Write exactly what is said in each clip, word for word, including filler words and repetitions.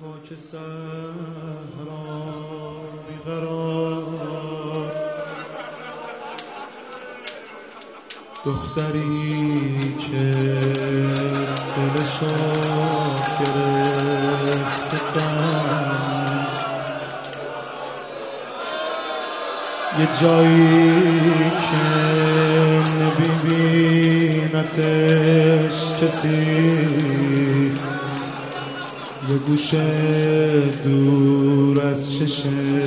خاک صحرا بیقرار، دختری که دلشو گرفته بند، یه جایی که نمیبینتش کسی، یه گوشه دور از چشم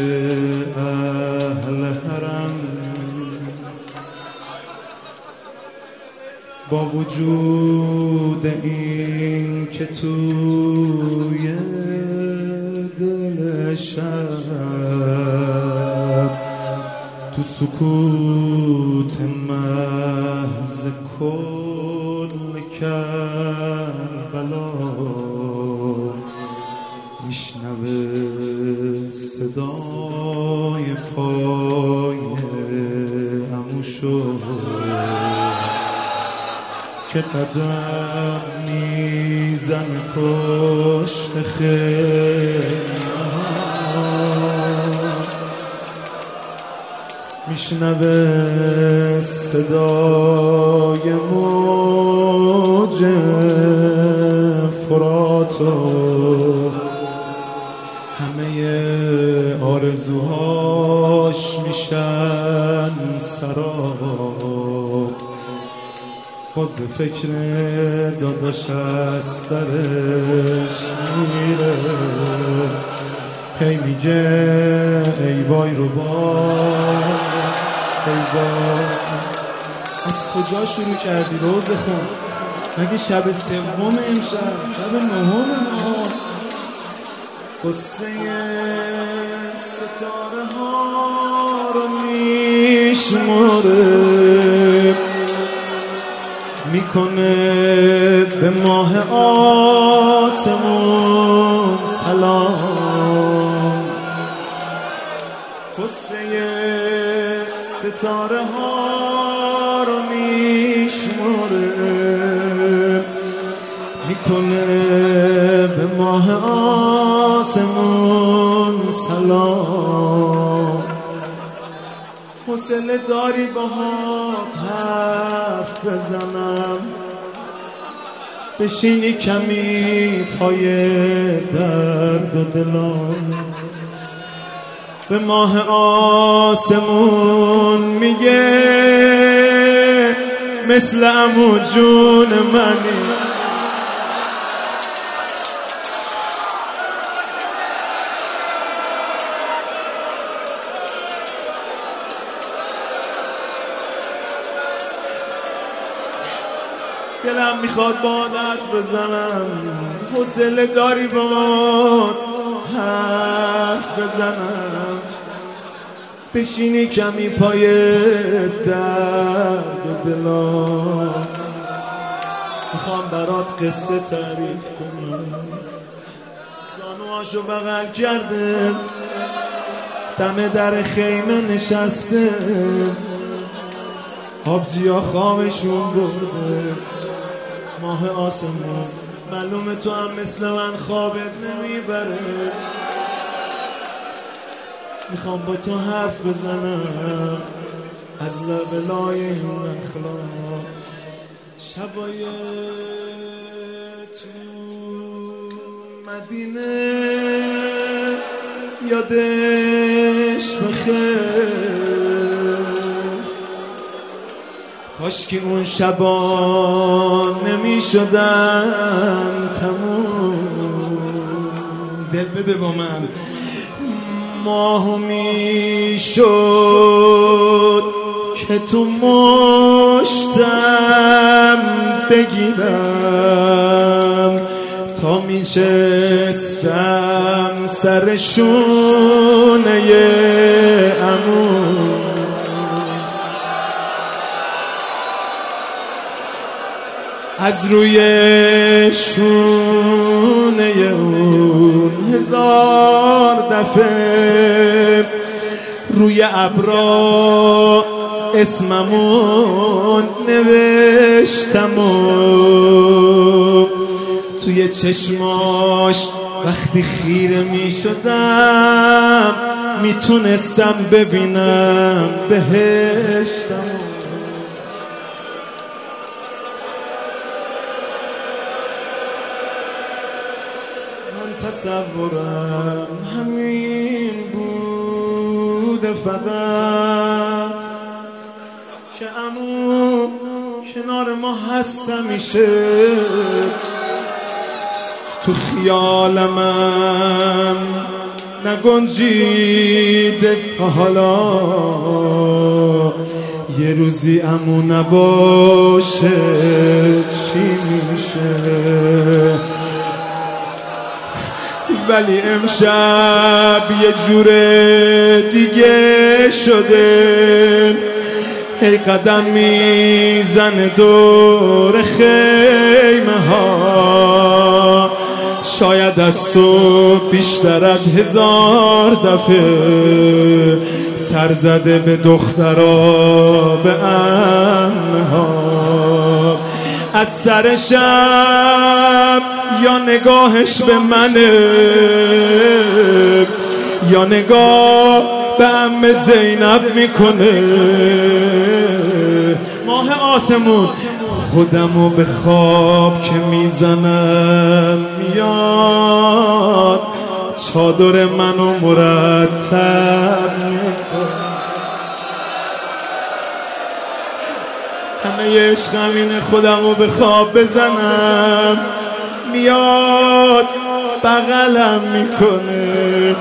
اهل حرم، با وجود این که توی دل شب تو سکوت محض کل کربلا میشنوه صدای پای عموشو که قدم میزنه پشت خیمه، میشنوه صدای موج فراتو، همه آرزوهاش میشن سراب، باز به فکر داداش از درش میره، هی میگه ای وای رو بای ای وای. از کجا شروع کردی روز خون؟ مگه شب سوم امشب؟ شب نهم ما؟ قصه ستاره ها رو میشماره، میکنه به ماه آسمون سلام، قصه ستاره ها رو میشماره، میکنه به ماه آسمون سلام. حوصله داری باهات حرف بزنم، بشینی کمی پای درد و دلم، به ماه آسمون میگه مثل عمو جون منی، دلم میخواد با حرف بزنم، حوصله داری با حرف بزنم، بشینی کمی پای درد و دلم، میخوام برات قصه تعریف کنم. زانوهاشو بغل کرده، دم در خیمه نشسته، آبجیا خوابشون برده، ماه آسمون معلومه تو هم مثل من خوابت نمیبره، میخوام با تو حرف بزنم از لبلای این اخلاق. شبای تو مدینه یادش بخیر، کاش که اون شبا نمی شدن تموم. دل بده با من، ماهو می شد که تو مشتم بگیرم، تا می چستم سر شونه عمو، از روی شونه اون هزار دفعه روی ابرا اسممون نوشتم و توی چشماش وقتی خیره می شدم میتونستم ببینم بهشتم. من تصورم همین بوده فقط که عمو کنار ما هست همیشه. تو خیال من نگنجیده تا حالا یه روزی عمو نباشه چی میشه. ولی امشب یه جور دیگه شده، هی قدم میزنه دور خیمه ها، شاید از صبح بیشتر از هزار دفعه سر زده به دخترها به عمها. از سر شب یا نگاهش به منه یا نگاه به عم زینب میکنه. ماه آسمون خودمو به خواب که میزنم میاد چادر منو مرتب میکنه. همه عشقم اینه خودمو به خواب بزنم میاد بغلم میکنه،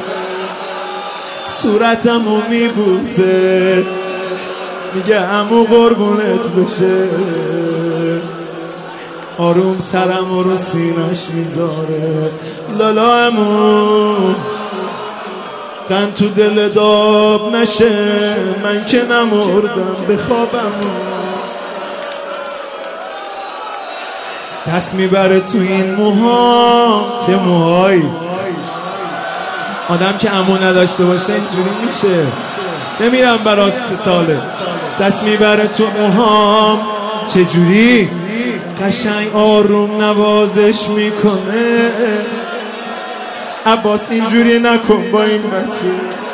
صورتمو میبوسه میگه عمو قربونت بشه، آروم سرمو رو سینش میذاره. لالا عمو قند تو دل داب نشه، من که نمردم به خوابم. دست میبره تو این موها، چه موهایی، آدم که عمو نداشته باشه اینجوری میشه. نمیرم براست ساله. دست میبره تو موهام چجوری قشنگ آروم نوازش میکنه. عباس اینجوری نکن با این بچه،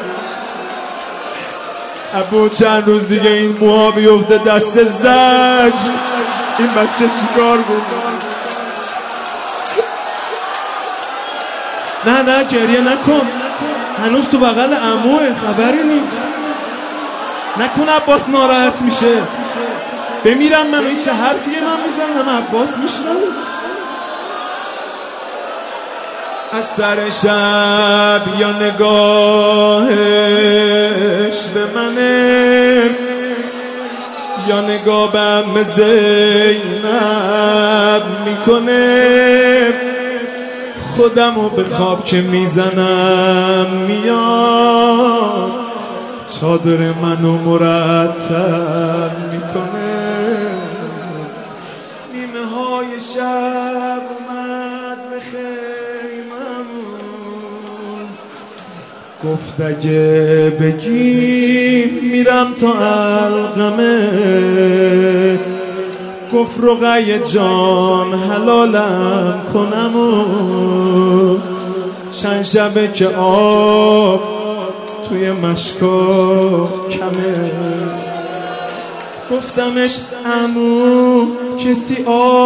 ابو چند روز دیگه این موها بیفته دست زج، این بچه چیکار بود؟ نه نه گریه نکن، هنوز تو بغل عموه، خبری نیست. نکن عباس ناراحت میشه. بمیرم من این چه حرفیه من میزنم عباس میشنم. از سر شب یا نگاهش به منه یا نگاه به عم زینب میکنه. خودمو به خواب که میزنم میاد چادر منو مرتب میکنه. نیمه های شب اومد به خیممون، گفت اگه بگی میرم تا علقمه. گفت رقیه جان حلالم کنم و چند شبه که آب توی مشکا کمه. گفتمش عمو کسی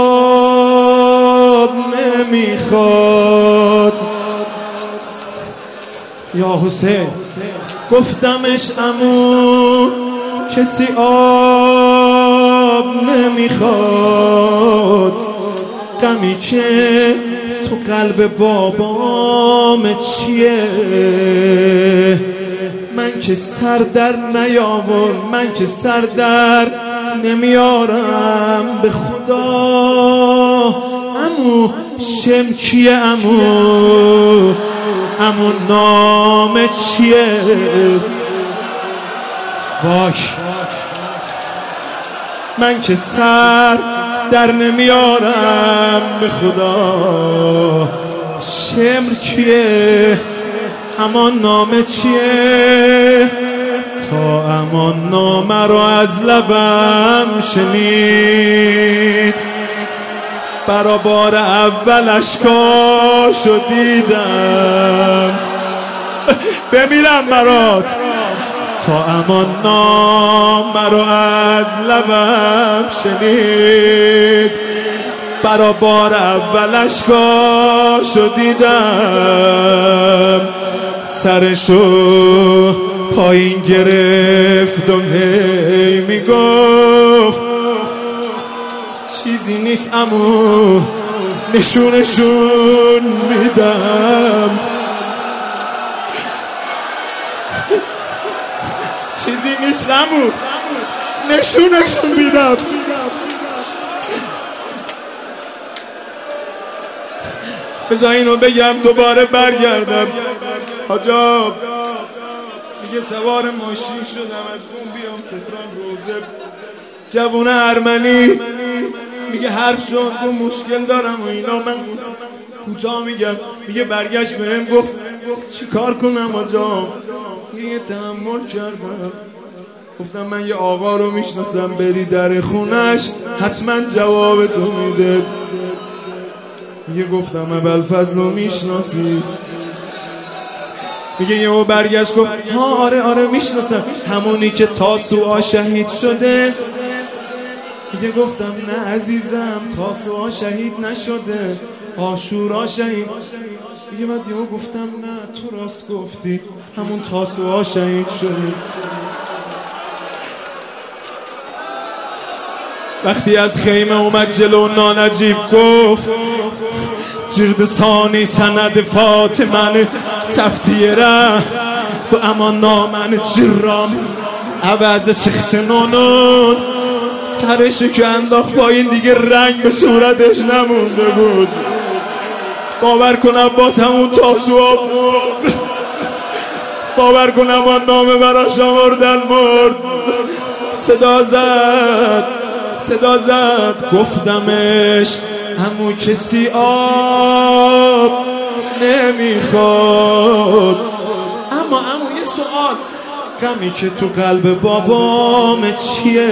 آب نمیخواد یا حسین. گفتمش عمو کسی آب نمیخواد، غمی که تو قلب بابام چیه؟ من که سر در نیاور، من که سر در نمیارم به خدا. عمو شم کیه عمو؟ عمو نام چیه؟ باش من که سر در نمیارم به خدا. شمر کیه؟ امان نامه چیه؟ تا امان نامه رو از لبم شنید برا بار اول اشکاشو دیدم بمیرم برات تا امان نام مرا از لبم شنید برا بار اول اشکاشو دیدم سرشو پایین گرفت و هی میگفت چیزی نیست امو نشونشون میدم چیزی نیست امو نشونشون میدم بذار اینو بگم دوباره برگردم حاجاب میگه سوار ماشین شدم از اون بیام تهران روزه جوونه ارمنی میگه حرف شد گفت مشکل دارم و اینا من کوتاه میگم میگه برگشت بهم گفت چی کار کنم حاجاب میگه تحمل کردم گفتم من یه آقا رو میشناسم بری در خونش حتما جواب تو میده میگه گفتم ابوالفضل رو میشناسی میگه یهو برگشت گفت ها آره آره میشناسم همونی که تاسوعا شهید شده میگه گفتم نه عزیزم تاسوعا شهید نشده عاشورا شهید میگه بعد یهو گفتم نه تو راست گفتی همون تاسوعا شهید شده وقتی از خیمه اومد جلو نانجیب گفت جردستانی سند فاطمه سفتیه را با امان نامن جرام عوض چخسنونون سرشو که انداخت پایین دیگه رنگ به صورتش نمونده بود باور کنم باز همون تاسوعا بود باور کنم آن نامه براش آوردن مرد صدا زد صدا زد گفتمش همون کسی آب نمیخواد اما اما یه سوال غمی که تو قلب بابام چیه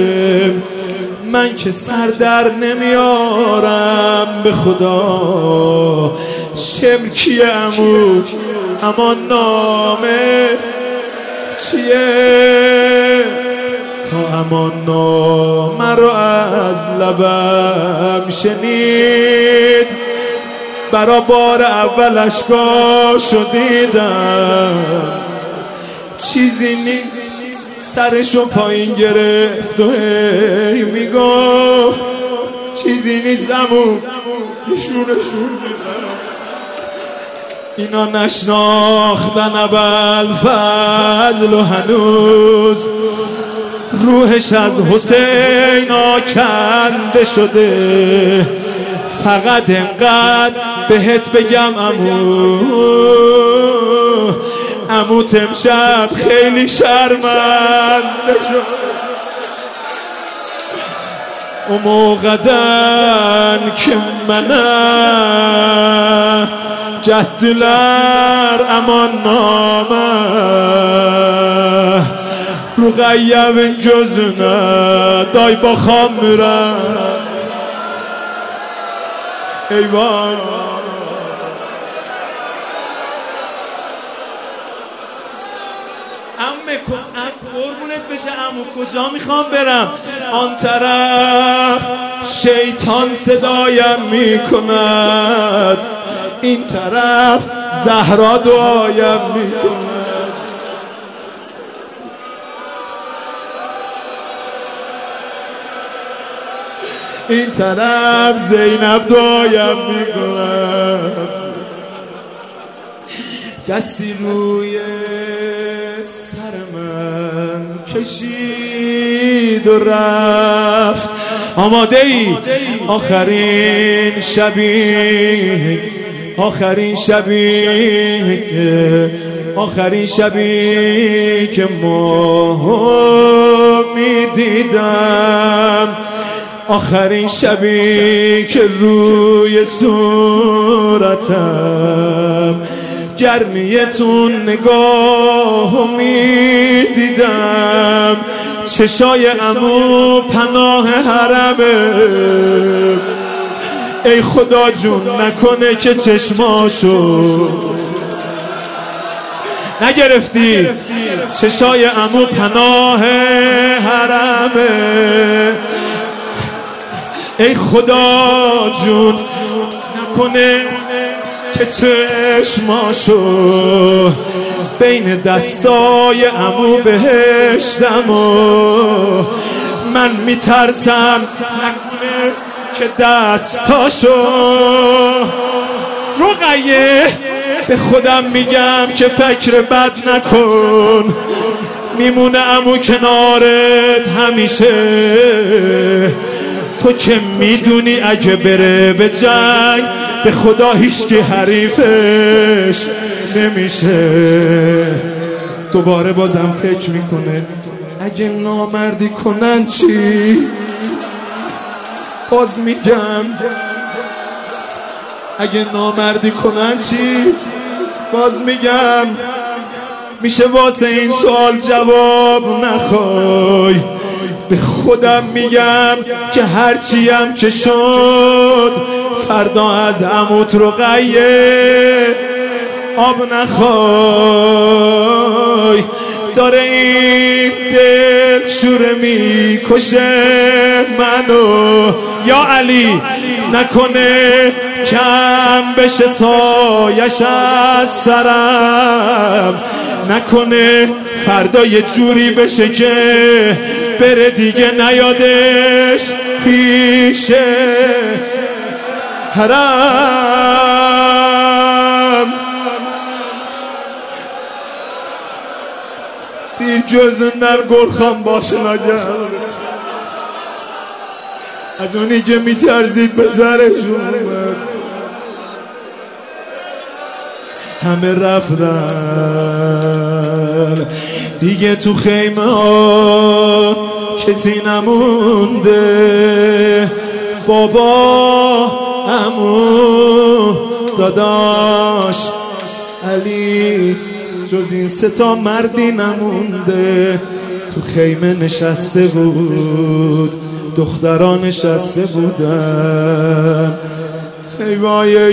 من که سر در نمیارم به خدا شمر کیه امو اما نامه چیه تا امان نامه رو از لبم شنید برا بار اول اشکاشو دیدم چیزی نیست سرشو پایین گرفت و هی میگفت چیزی نیست امو نشونشون میزنم اینا نشناختن ابوالفضل و هنوز روحش از حسین آکنده شده فقط انقدر بهت بگم عمو عموت امشب خیلی شرمنده شد اون موقعدن که منه جدلر امان نامه رو غیب جزونه دای با خام میرن ایوان امه قربونت بشه عمو کجا میخوام برم آن طرف شیطان صدایم میکند این طرف زهرا دعایم میکند این طرف زینب دعایم میکند دستی روی سر من کشید و رفت آماده ای آخرین شبی آخرین شبی آخرین شبی که ما میدیدم آخرین شبی که روی صورتم گرمیتون نگاه می دیدم چشای عمو پناه حرمه ای خدا جون نکنه که چشماشو نگرفتی. چشای عمو پناه حرمه، ای خدا جون نکنه که چشماشو بین دستای عمو بهشتم و من میترسم نکنه که دستاشو. رقیه به خودم میگم که فکر بد نکن، میمونه عمو کنارت همیشه. تو که میدونی اگه بره به جنگ به خدا هیچکی حریفش نمیشه. دوباره بازم فکر میکنه اگه نامردی کنن چی؟ باز میگم اگه نامردی کنن چی؟ باز میگم میشه واسه این سوال جواب نخوای. به خودم میگم که هرچیم که شد فردا از عموت رقیه آب نخوای. داره این دل شوره میکشه منو، یا علی نکنه کم بشه سایش از سرم، نکنه فردا یه جوری بشه که بره دیگه نیادش پیش حرم. دیر جز در گرخان باشه نگرد از اونی که میترزید به سرشون همه رفتن دیگه. تو خیمه ها کسی نمونده، بابا عمو داداش علی جز این سه تا مردی نمونده. تو خیمه نشسته بود دختران نشسته بودن. ای وای ای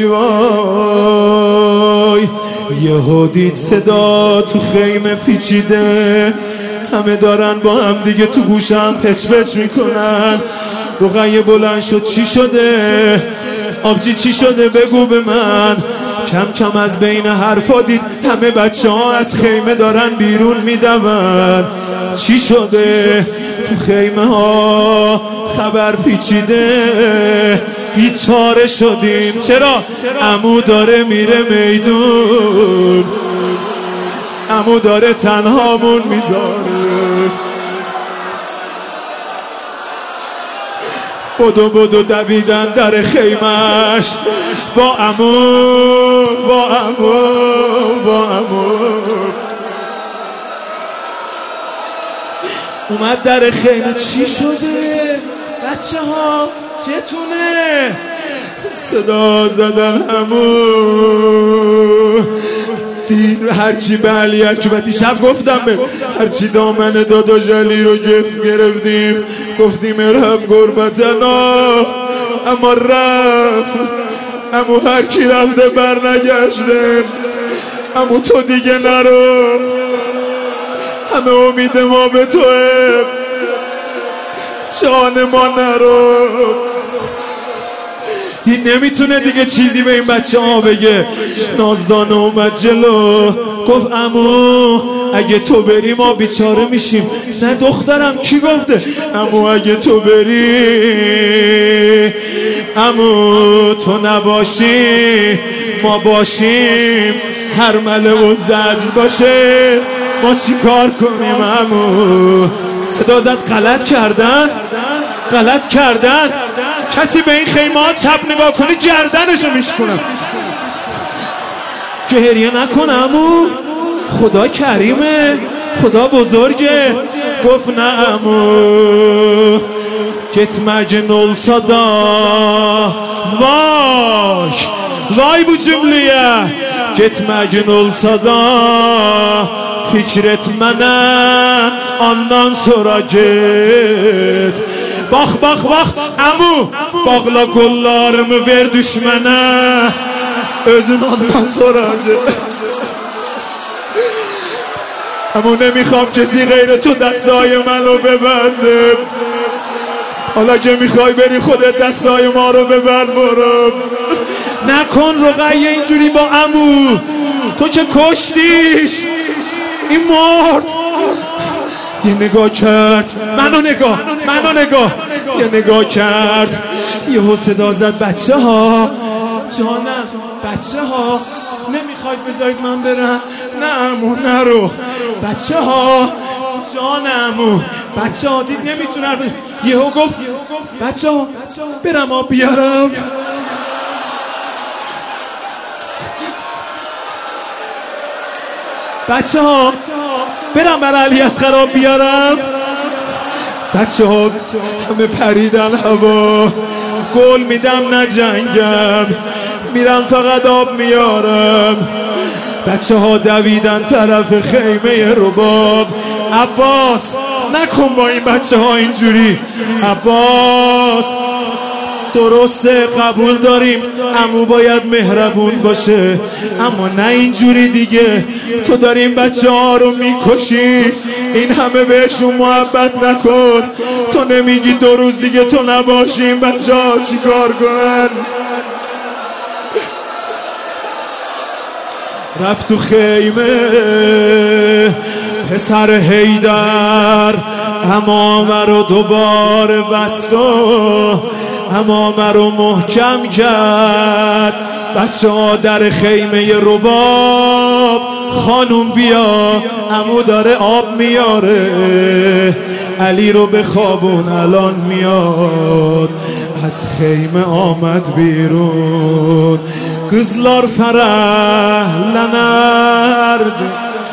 وای یهو دید صدا تو خیمه پیچیده، همه دارن با هم دیگه تو گوشم پچ پچ میکنن. رقیه بلند شد چی شده؟ آبجی چی شده بگو به من. کم کم از بین حرفا دید همه بچه ها از خیمه دارن بیرون میدون. چی شده؟ تو خیمه ها خبر پیچیده، بیچاره شدیم. چرا؟ عمو داره میره میدون، عمو داره تنهامون میذاره. بدو بدو دویدن در خیمش با عمو با عمو با عمو. اومد در خیمه چی شده؟ بچه ها چتونه؟ صدا زدن عمو. دین هرچی به علی اکبر دیشب گفتم به هرچی دامن داداش علی رو گرفت گرفتیم گفتیم ارحم غربتنا، اما رفت. اما هر کی رفته بر نگشته. اما تو دیگه نرو، همه امید ما به توه، جان ما نرو. دید نمیتونه دیگه چیزی به این بچه ها بگه. نازدانه اومد جلو گفت عمو اگه تو بری ما بیچاره میشیم. نه دخترم کی گفته؟ عمو اگه تو بری، عمو تو نباشی ما باشیم، هر مله و زجر باشه ما چی کار کنیم عمو؟ صدا زد غلط کردن غلط کردن. کسی به این خیمه ها چپ نگاه کنه گردنشو میشکنم. گریه نکن عمو، خدا کریمه، خدا بزرگه. گفت نه عمو gitme nol sada. Vay vay bu cümleye gitme olsa da fikretmene ondan sonra git. باخ باخ باخ امو باقla kollarımı ver düşmene özün ondan soradı امو نمیخوام کسی غیر تو دستای منو ببنده حالا که میخوای بری خودت دستای ما رو ببند برو نکن رقیه اینجوری با عمو تو که کشتیش این مرد یه نگاه کرد منو نگاه منو نگاه یه نگاه کرد یه صدا زد بچه ها جانم بچه ها نمیخواید بذارید من برم نه عمو نرو بچه ها جانم بچه ها دید نمیتونم یهو گفت بچه ها برم آب بیارم بچه ها برم بر علی اصغر آب بیارم بچه ها همه پریدن هوا گل میدم نه جنگم میرم فقط آب میارم بچه ها دویدن طرف خیمه رباب عباس نکن با این بچه ها اینجوری عباس درسته قبول داریم عمو باید مهربون باشه اما نه اینجوری دیگه تو داریم بچه ها رو میکشی این همه بهشون محبت نکن تو نمیگی دو روز دیگه تو نباشیم بچه ها چی کار کنن رفت تو خیمه پسر حیدر امامه رو دوباره بست و امامه رو محکم کرد بچه ها در خیمه رباب خانوم بیا عمو داره آب میاره علی رو به خوابون الان میاد از خیمه آمد بیرون kızlar ferahlanardı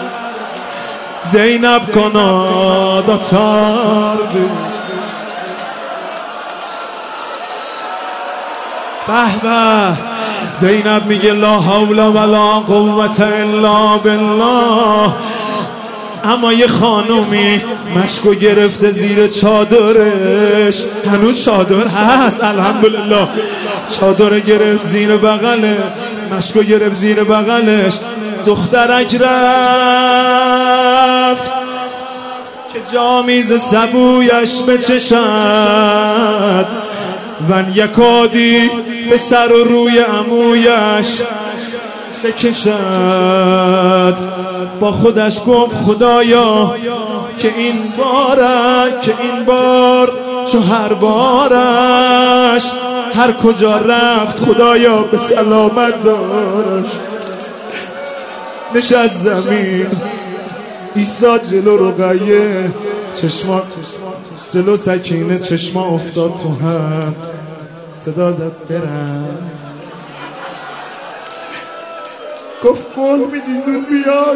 Zeynep kanat açardı به به زینب میگه لا حول ولا قوة الا بالله اما یه خانومی مشکو گرفته زیر چادرش هنوز چادر هست الحمدلله چادر گرفت زیر بغله مشکو گرفت زیر بغلش دخترک رفت که جامیز سبویش بچشد ون یکادی به سر و روی عمویش بکشد با خودش گفت خدایا که این باره که این بار چو هر بارش هر کجا رفت خدایا به سلامت دارش نشست زمین ایستاد جلو رقیه چشما جلو سکینه چشما افتاد تو هم صدا زد برم گفت قول میدی زود بیای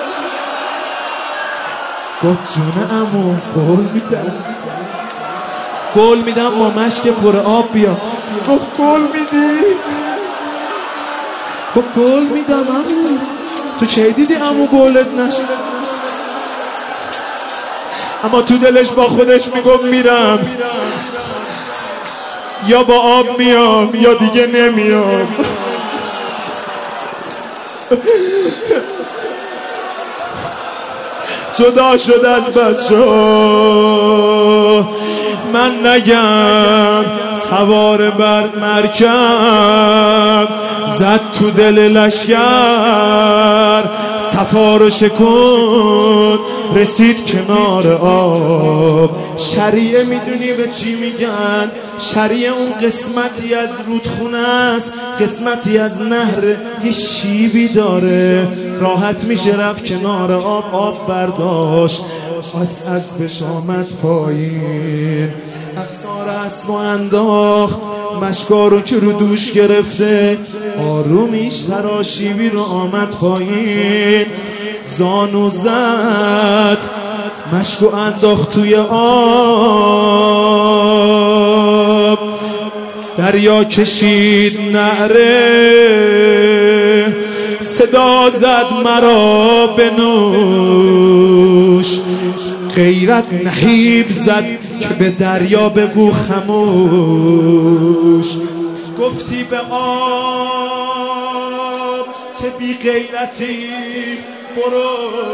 گفت جون عمو قول میدم قول میدم با مشک پر آب بیا گفت قول میدی گفت قول میدم عمو تو چه دیدی عمو قولت نشه اما تو دلش با خودش میگفت میرم یا با آب میام یا دیگه نمیام جدا شد از بچه ها من نگم سوار بر مرکب زد تو دل لشگر صفا رو شکن رسید کنار آب شریعه میدونی به چی میگن شریعه اون قسمتی از رودخونه است قسمتی از نهر یه شیبی داره راحت میشه رفت کنار آب آب برداشت از اسبش آمد پایین افسار اسب و انداخت مشکا رو که رو دوش گرفته آرومیش تراشیبی رو آمد پایین زانو زد مشکو انداخت توی آب دریا کشید نعره صدا زد مرا بنوش غیرت نهیب زد که به دریا بگو خموش. گفتی به آب چه بی غیرتی برو،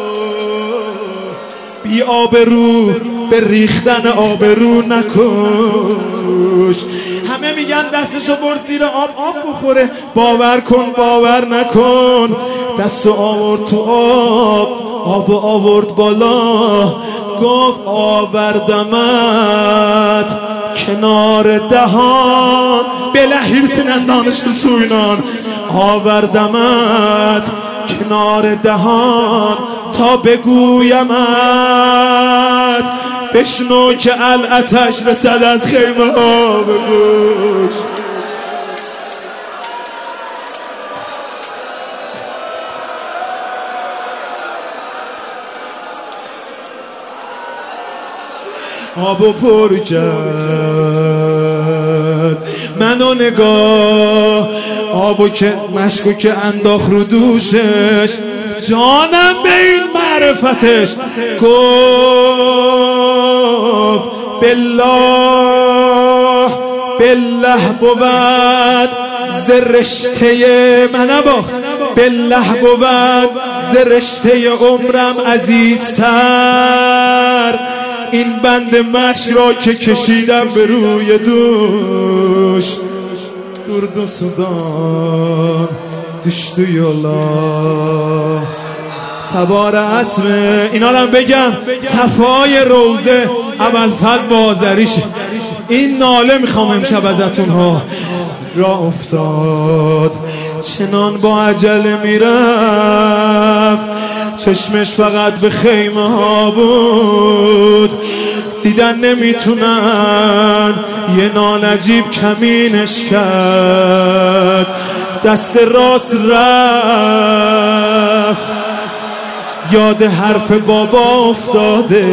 بی آبرو به ریختن آبرو نکش. همه میگن دستشو برد زیر آب آب بخوره، باور کن باور نکن، دستو آورد تو آب آب آورد بالا، گفت آوردمت کنار دهان بلهیر سنندانش سوینان، آوردمت کنار دهان تا بگویمت بشنو که الاتش رسد از خیمه ها بگوش. آبو پر کرد منو نگاه، آبو که مشکو که انداخت رو دوشش، جانم به این معرفتش گفت بالله بالله بود زرشته من با، بالله بود زرشته عمرم عزیزتر این بند مشک را که کشیدم به روی دوش. درد و سودان دشت و یالا سوار اسمه، اینا رو بگم صفای روزه ابوالفضل بازریشه. این ناله میخوام امشب ازتون ها. را افتاد چنان با عجله میرفت، چشمش فقط به خیمه ها بود، دیدن نمیتونن یه نانجیب کمینش کرد، دست راست رفت یاد حرف بابا افتاده،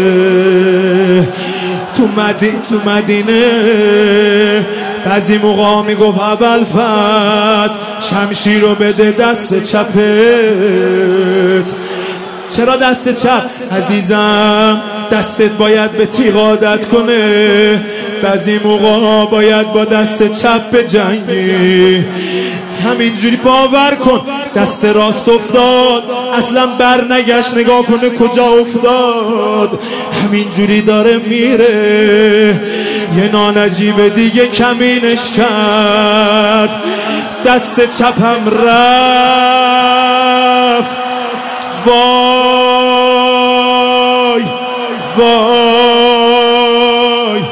تو مدینه تو مدینه بعضی موقع میگفت ابوالفضل شمشیر رو بده دست چپت. چرا دست چپ عزیزم؟ دستت باید به تیغ عادت کنه، بعضی موقع باید با دست چپ بجنگی. همینجوری باور کن دست راست افتاد اصلا بر نگشت، نگاه کنه کجا افتاد، همینجوری داره میره. یه نانجیب دیگه کمینش کرد، دست چپم رفت. وای وای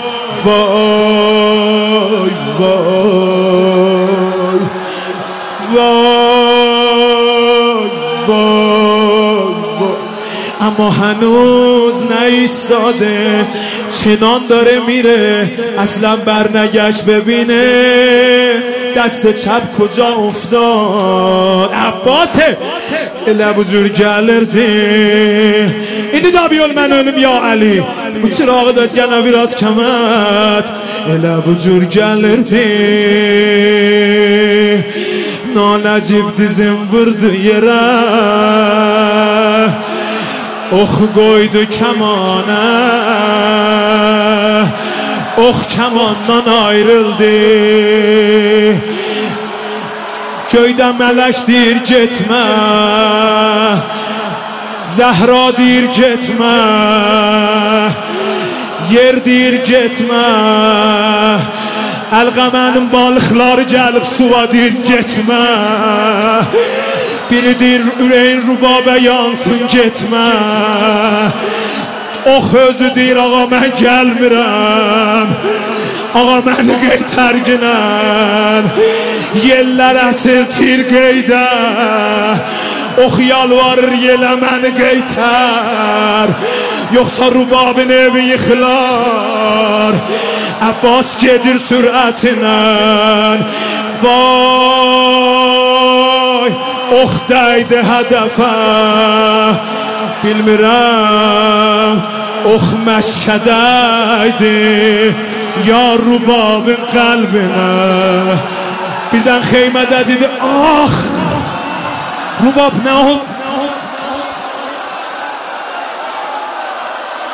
وای وای وای وای، اما هنوز نایستاده، چنان داره میره اصلا برنگشت ببینه دست چپ کجا افتاد. عباسه لبو جور گلردی اینی دابیول منونم یا علی bu çırağı da gene biraz kemet ele bu cür gelirdi. Nanecib dizim vurdu yere, oh koydu kemana, oh kemandan ayrıldı. Köyden melek deyir gitme, Zəhra deyir gitme, yer deyir gitme, Əlqəmənin balıqları gəlib suva deyir gitme, biri deyir ürəyin rubabə yansın gitme, ox özü deyir ağa mən gəlmirəm, ağa məni qeytərginən, yellər əsir tir qeydə, ox yalvarır yelə məni qeytər, yoxsa rubabın evi yıxılar. Abbas gedir sürətinə, vay, ox dəydi hədəfə, bilmirəm, ox məşkədəydi, ya rubabın qəlbinə. Birdən xeymədə dedi, ah, rubab nə oldu?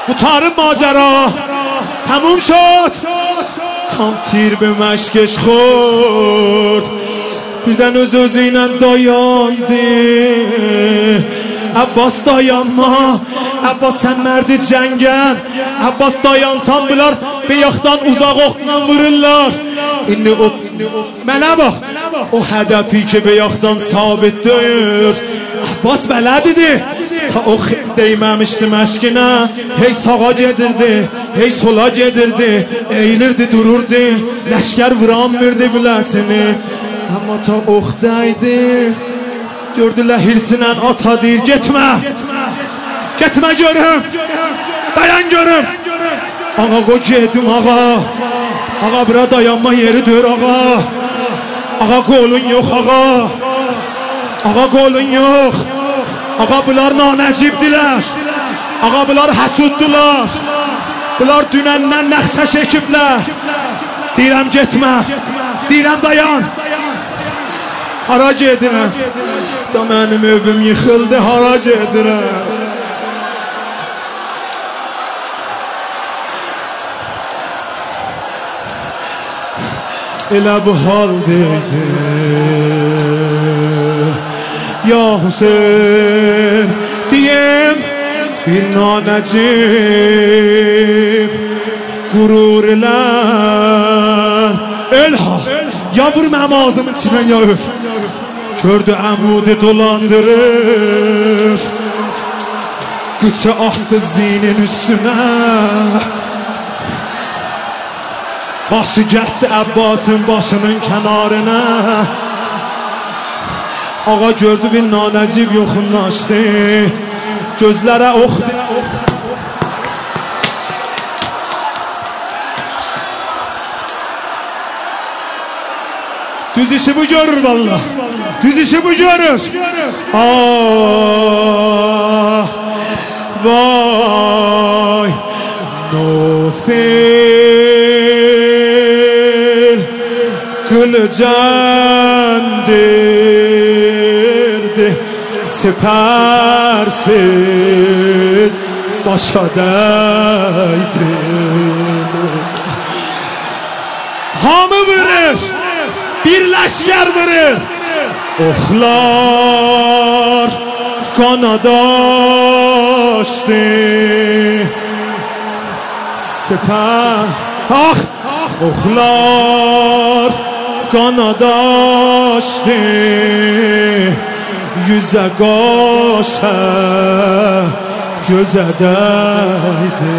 bu tarım ماجرا تموم شد. tam تیر به مشکش خورد birden öz özüyle dayandı. Abbas dayanma, Abbas sen merdi cengen. Abbas dayansan bunlar beyaktan uzak okla vururlar. İnni o, mənə bax, o hedefi ki beyaktan sabitdir. Abbas belədidir. Ta o değməmişdi məşkinə. Hey sağa gedirdi, hey sola gedirdi. Eğilirdi dururdu, leşker vuranmirdi biləsini. Ama ta oxdaydı. Gördülər hirsinə ata deyir, getmə. Getmə görüm. Dayan görüm. Ağa qoy gedim ağa. Ağa bura dayanma yeridir ağa. Ağa qolun yox ağa. Ağa qolun yox. Ağa bunlar nanəcibdilər. Ağa bunlar həsuddular. Bunlar dünəndən nəxşə çəkiblər. Deyirəm getmə. Deyirəm dayan. Hara gedirəm. Da mənim evim yıxıldı, hara gedirəm. Elə bu haldaydı. Ya Hüseyin diyem bir nanəcib qurur elən. Elha yavur mənim ağzımın içindən yağır. Gördü əmudi dolandırır. Qıça attı zinin üstünə. Başı gətdi Əbbasın başının kənarına. Ağa gördü bir nanəcib yoxunlaşdı. Gözlərə oxdu. Düz işi bu görür valla. Düz işi bu görür. Ah, vay, Nufil kılıcandirdi, sipersiz başa değdi. Hamı vurur. Bir leşker vurur. Oxlar kanadaşdı. Seper ah oxlar kanadaşdı. Yüze qaşa göze değdi.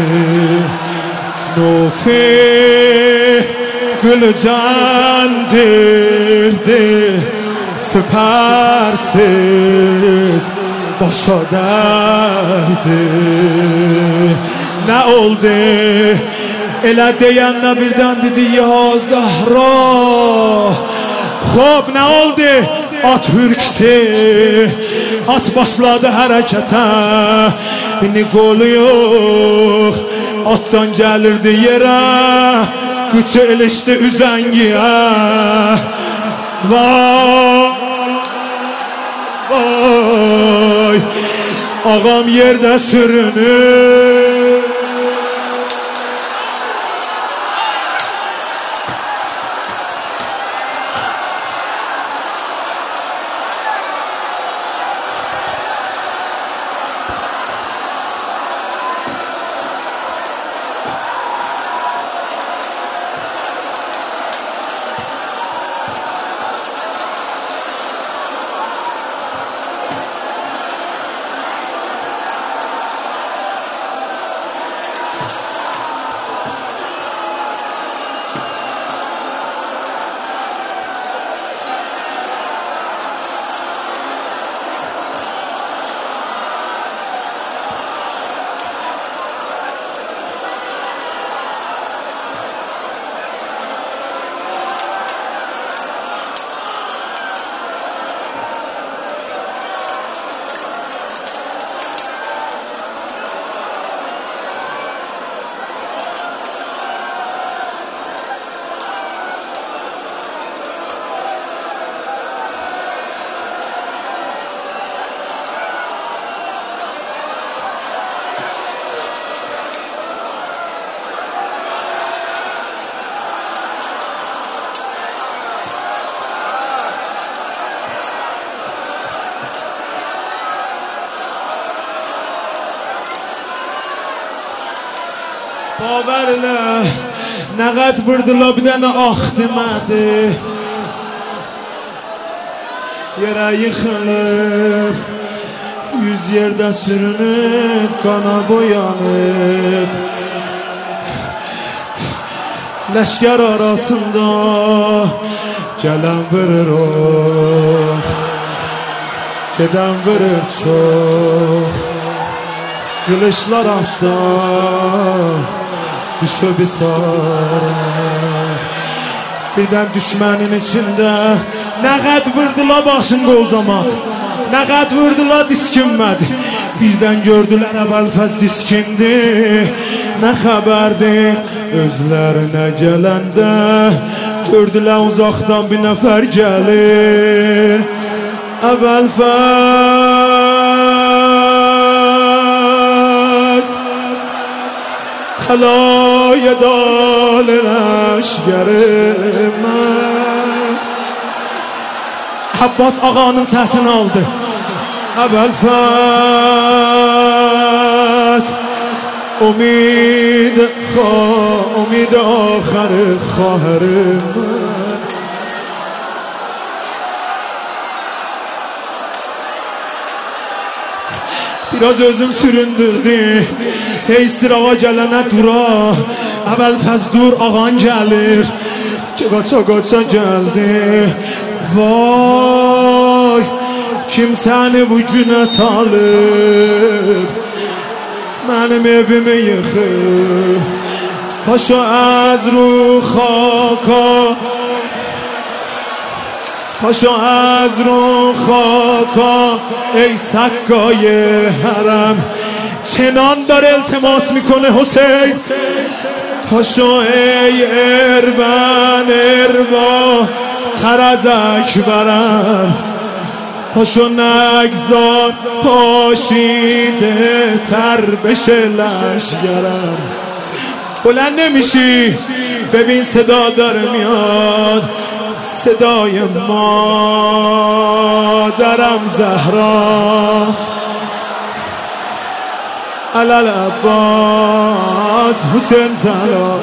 Nufil gülcandirdi, sipersiz başa değdi. Ne oldu? Elə deyənlə birdən dedi ya Zahra. Xob ne oldu? At hürkti, at başladı hərəkətə. İndi qolu yox, atdan gəlirdi yerə. Qıçı ilişdi üzəngiyə. Vay, vay, ağam yerdə sürünür. Haberle ne kadar vurdular bir tane ah demedi. Yere yıkılıp yüz yerde sürünüp kana boyanıp leşker arasında gelen verir oh, giden verir çok. Kılıçlar açtı düşü bir sarı. Birden düşmenin içinde ne kadar vurdular başında o zaman, ne kadar vurdular diskinmedi. Birden gördüler Əbəlfəz diskindi. Ne haberdi özlerine gelende, gördüler uzaktan bir nefer gelir. Əbəlfəz talaya dal leşkerime. Abbas ağanın sesini aldı. Əbəlfəz umid xa, umid axarı xahırime. Biraz özüm süründürdü. Heystir ağa gelene dura. Əbəlfəz dur ağan gelir. Qaça qaça geldi. Vay, kim seni bu güne salır, benim evimi yıkır. Paşa az ruh xaka, paşa az ruh xaka, ey sakkای حرم. چنان داره التماس میکنه حسین. پاشا ای اربن اربا تر از اکبرم. پاشو نگذار پاشیده تر بشه لشگرم. بلند نمیشی ببین صدا داره میاد، صدای مادرم زهراست. علال عباس حسین طلا.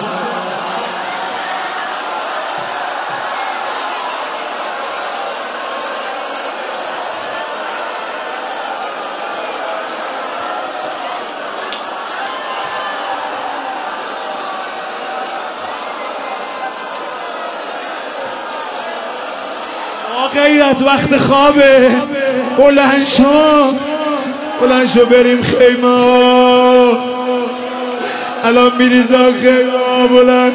غیرت وقت خوابه. بلند شو بلند شو بریم خیمه. الان میریزم خیمه. بلند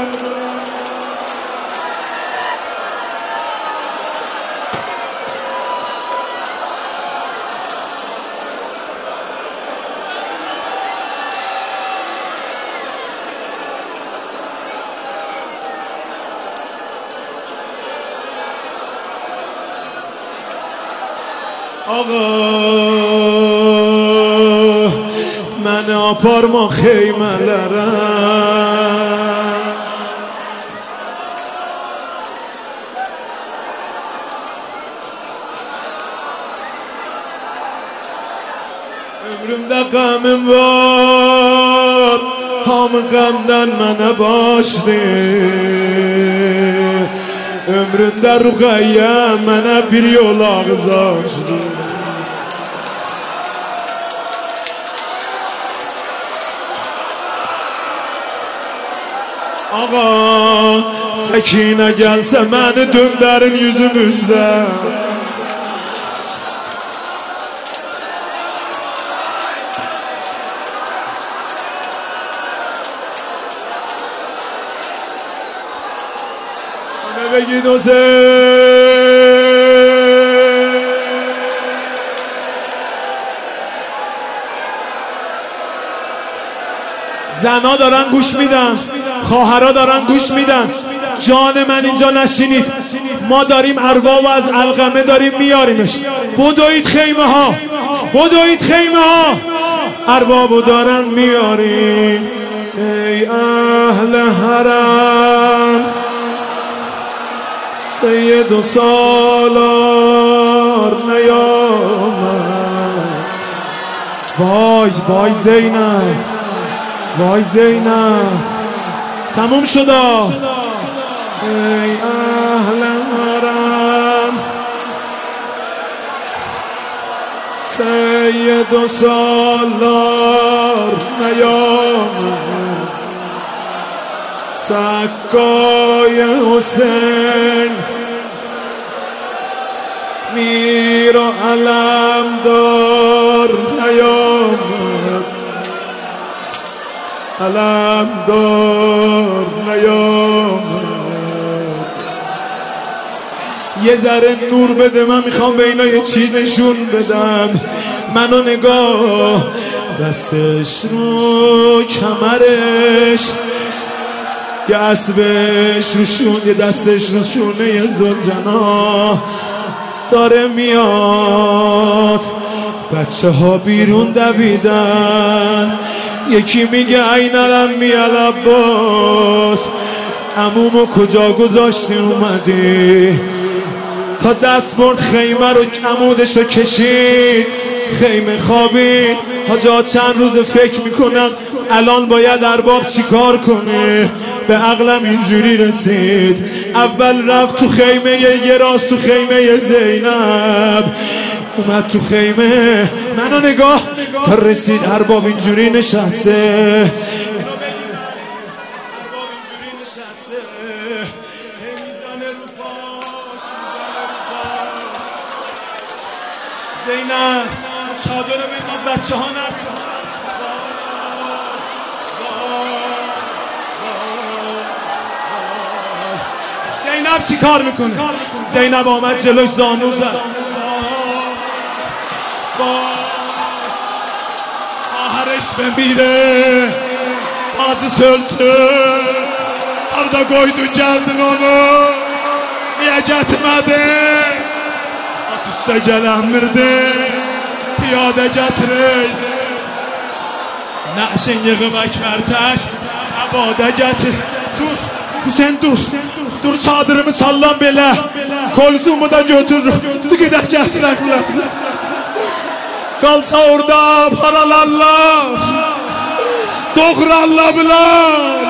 آقا من آپارما خیمه لرم. ömrümde غمم var, hamı غمden mənə başdı. ömründə Ruqayyə mənə bir yol ağız açdı. Ağa Səkinə gəlsə məni döndərin yüzümüzdə. Ona بگید حسین. زنا دارن گوش میدن، خواهرها دارن گوش میدن. جان من اینجا نشینید، ما داریم ارباب و از علقمه داریم میاریمش. بدوید خیمه ها، بدوید خیمه ها، اربابو دارن میاریم. ای اهل حرم سید و سالار نیامد. وای وای زینب، وای زینب تموم شد. ای اهل حرم سید و سالار نیامد، سکای حسین میر و علمدار نیامد، علمدار نیامد. یه ذره نور بده، من میخوام به اینا یه چی نشون بدم. منو نگاه، دستش رو کمرش، یه اسبش رو شون، یه دستش رو شونه یه ذوالجنا داره میاد. بچه ها بیرون دویدن، یکی میگه این عمومی العباس، عمومو کجا گذاشتی اومدی؟ تا دست برد خیمه رو عمودش رو کشید، خیمه خوابید. حاجا چند روز فکر میکنم الان باید ارباب چی کار کنه. به عقلم اینجوری رسید، اول رفت تو خیمه یه راست، تو خیمه زینب اومد تو خیمه، منو نگاه تا رسید ارباب اینجوری نشسته. زینب چادر بنداز بچه ها نکن. زینب چی کار میکنه؟ زینب آمد جلوش زانو زد. خواهرش بمیره تاج سلطه arda koydun geldin onu niye getirmedin? At üstə gələnmirdi piyade getireydi. Nəşin yığıb əkmər tək əbadə getir. Dur Hüseyin dur, dur çadırımı sallan belə, kolzumu da götürürük, dur gedək gətirək lazım. Qalsa orada paralarlar, doğrarlar.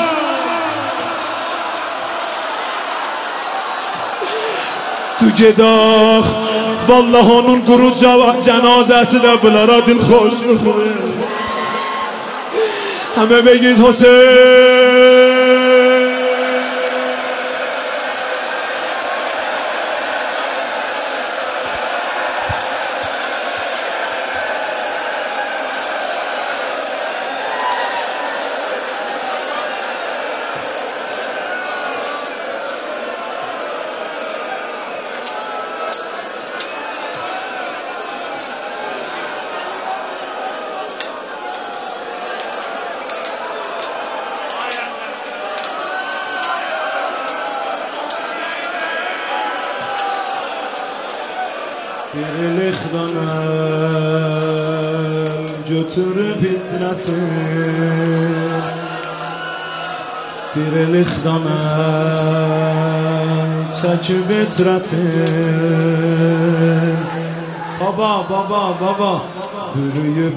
تو گداخ والله onun quru cənazəsi də bunlara dil xoş میخوره. همه بگید حسین. Dirilik dönem götürüp idretin, dirilik dönem çekip idretin. Baba baba baba bürüyüp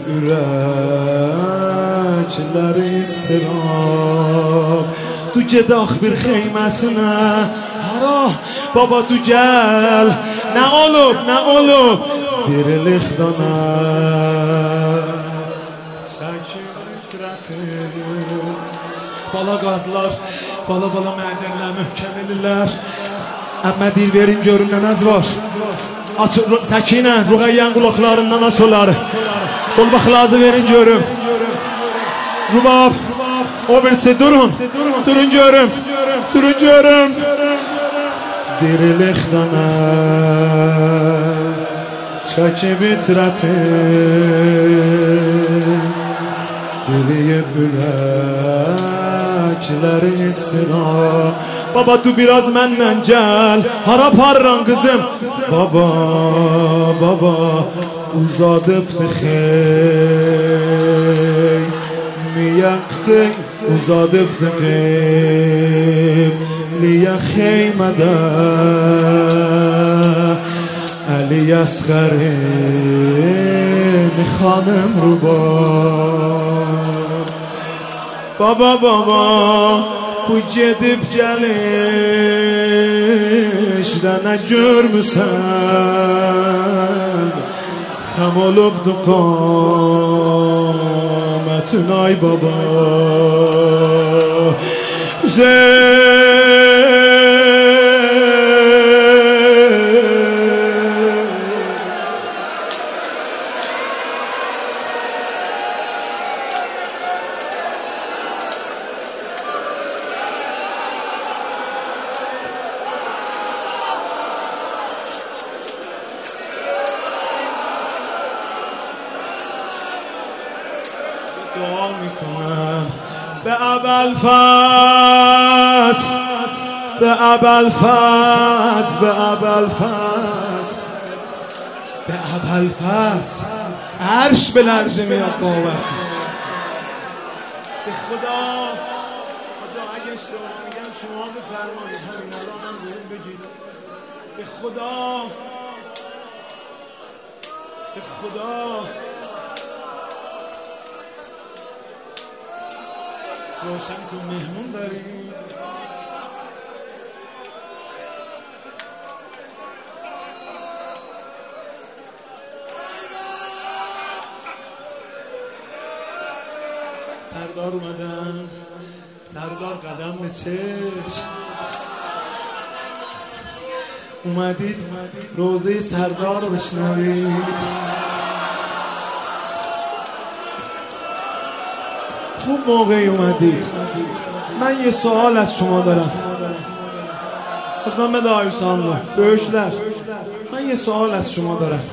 ürəkləri istirab. Du gedaq bir xeyməsinə hara baba du gəl. Ne olup ne olup dirilik dönem çəkib itirətin. Bala qazlar, bala bala məzəllər möhkəm edirlər. Əmmə dil verin görün nə nəz var. Aç, Səkinə, Ruqəyyən qulaqlarından aç onları. Qolbaqlazı verin görüm. Rubab, o birisi durun, durun görüm, durun görüm. Dirilik dönem çəkib itirətin, biliyib ürəkləri istirab. Baba du biraz məndən gəl, hara parran qızım? Baba, baba uzadıbdı xey, miyyəqdi uzadıbdı qeyb. liye xeymede Ali Asghar'in خانم رو با baba baba bu gedib gəlişdən nə görmüsən xam olubdu qamətin ay baba دعا میکنم به ابوالفضل به ابوالفضل به ابوالفضل به ابوالفضل عرش به لرزه میاد باور به خدا آجا اگه اشتباه میگم شما بفرمایید همین الان هم بهم بگید به خدا به خدا روشن کن مهمون داریم سردار اومدن سردار قدم به چشم اومدید روزه سردار رو بشنوید خوب موقعی اومدید من یه سوال از شما دارم از من بده آیوسان رو بهشلر من یه سوال از شما دارم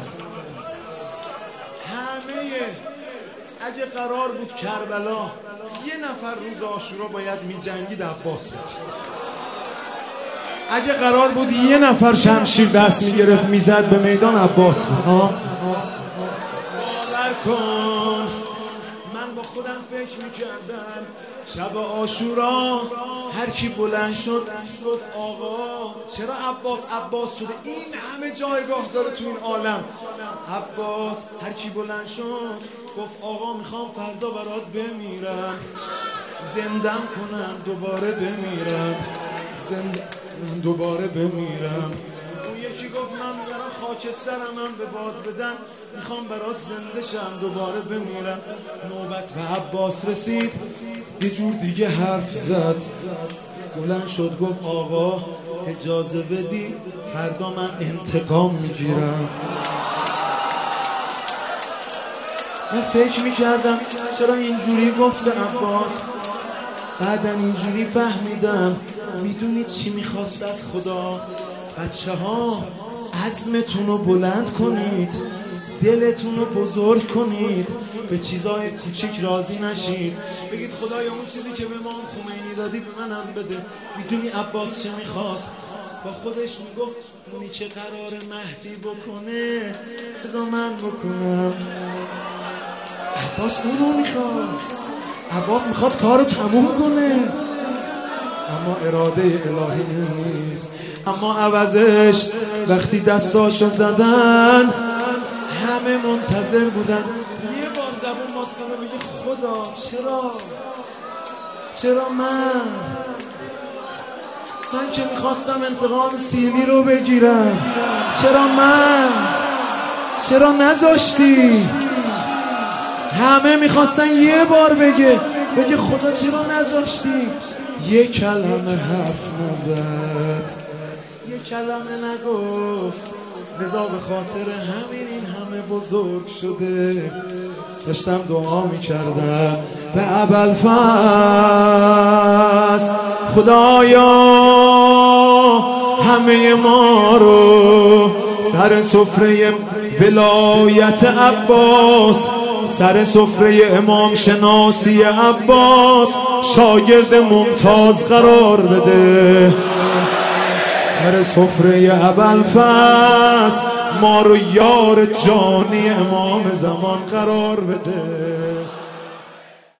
همه اگه قرار بود کربلا یه نفر روز عاشورا باید می جنگید عباس بود اگه قرار بود یه نفر شمشیر دست می گرفت می زد به میدان عباس بود باور کن من با خودم فکر میکردم شب عاشورا هر کی بلند شد گفت آقا چرا عباس عباس شده این همه جایگاه داره تو این عالم عباس هر کی بلند شد گفت آقا میخوام فردا برات بمیرم زندم کنم دوباره بمیرم زنده دوباره بمیرم اون یکی گفت من میبرم خاکسترم من به باد بدن میخوام برات زنده شم دوباره بمیرم نوبت به عباس رسید یه جور دیگه حرف زد بلند شد گفت آقا اجازه بدی فردا من انتقام میگیرم من فکر میکردم چرا اینجوری گفته عباس بعدن اینجوری فهمیدم میدونید چی میخواست از خدا بچه ها عزمتون رو بلند کنید دلتون رو بزرگ کنید به چیزای کوچیک راضی نشید بگید خدایا اون چیزی که به امام خمینی دادی به منم بده میدونی عباس چه میخواست با خودش میگفت اونی که قرار مهدی بکنه بذار من بکنم عباس اونو میخواست عباس میخواد کارو تموم کنه اما اراده الهی این نیست اما عوضش وقتی دستاشو زدن همه منتظر بودن یه بار زبون باز کنه میگه خدا چرا چرا من من که میخواستم انتقام سیلی رو بگیرم چرا من چرا نذاشتی همه میخواستن یه بار بگه بگه خدا چرا نذاشتی یه کلمه حرف نزد یه کلمه نگفت لذا به خاطر همین این همه بزرگ شده داشتم دعا میکردم به ابوالفضل خدایا همه ما رو سر سفره ولایت عباس سر سفره امام شناسی عباس شاگرد ممتاز قرار بده سر سفره ابوالفضل ما رو یار جانی امام زمان قرار بده